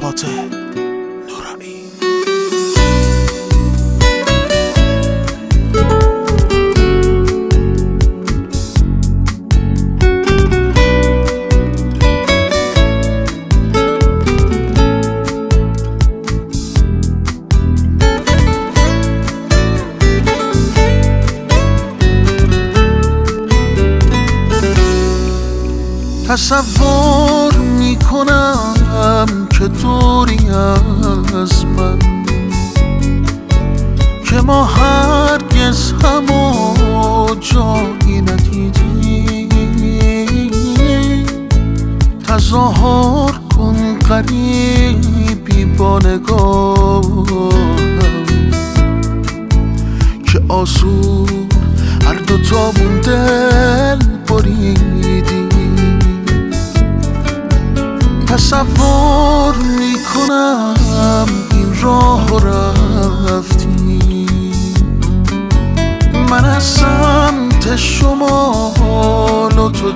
فاتح نورانی. تصور میکنم که دوری از من، که ما هرگز همو جایی ندیدیم. تظاهر کن غریبی با نگاهم، که آسون هر دوتامون دل بریدیم. تصور میکنم این راه رفتیم، من از سمت شمال و تو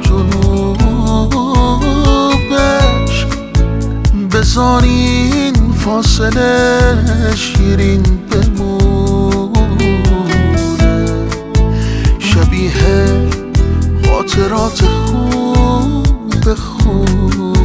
جنوبش. بذار این فاصله شیرین بمونه، شبیه خاطرات خوب خوب.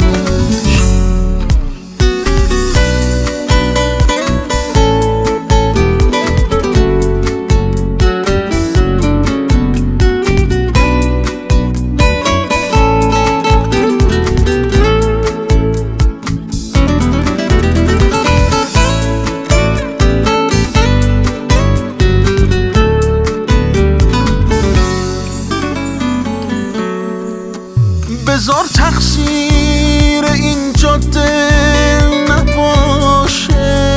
بذار تقصیر این جاده نباشه،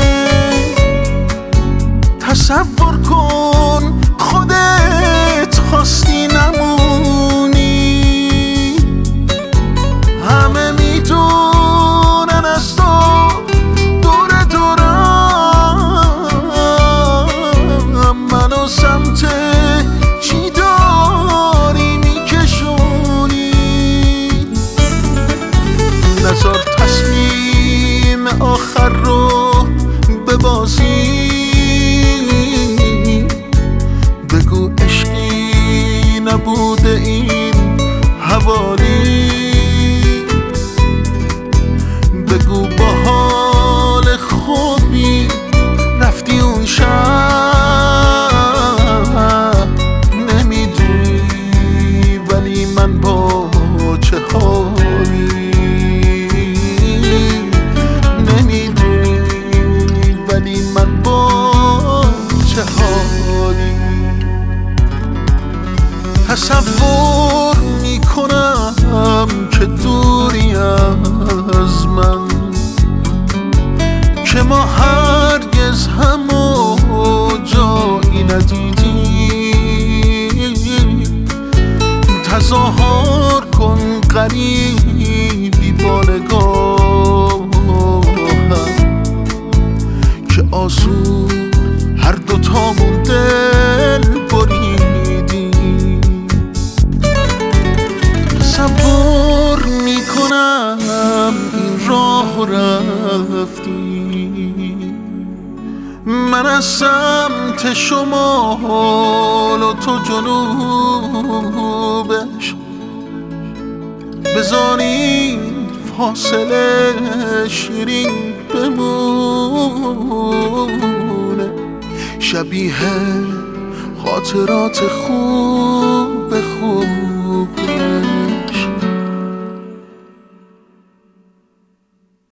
تصور کن خودت خواستی نمونی. همه میدونن از تو دور دورم، منو سمت چی داری میکشونی. نذار تصمیم آخر رو ببازی، بگو عشقی نبوده این حوالی. بگو با حال خوبی رفتی اون شب، نمیدونی ولی من با چه حالی. تصور میکنم که دوری از من، که ما هرگز همو جایی ندیدیم. تظاهر کن غریبی با نگاهم، که آسون هر دوتامون دل بریدیم. تصور میکنم این راه رفتیم، من از سمت شمال و تو جنوبش. بذار این فاصله شیرین بمونه، شبیه خاطرات خوب خوب.